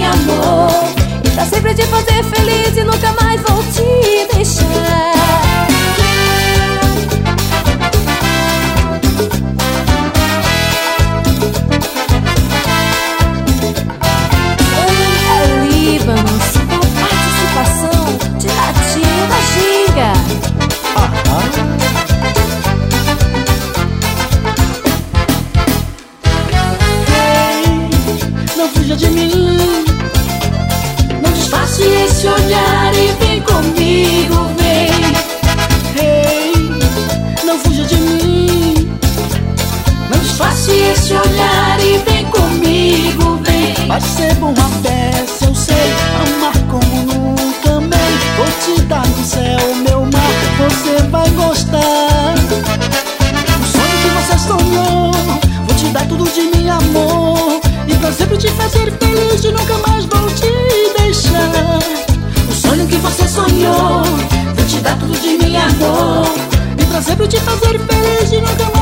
amor, e pra sempre te fazer feliz e nunca mais vou te deixar. De mim, não disfarce esse olhar e vem comigo, vem. Hey, não fuja de mim, não disfarce esse olhar e vem comigo, vem. Vai ser bom a peça, eu sei, amar como nunca amei. Vou te dar no céu, meu mar, você vai gostar. O sonho que você sonhou, vou te dar tudo de mim, amor, e pra sempre te fazer feliz e nunca mais vou te deixar. O sonho que você sonhou, vou te dar tudo de mim, amor, e pra sempre te fazer feliz e nunca mais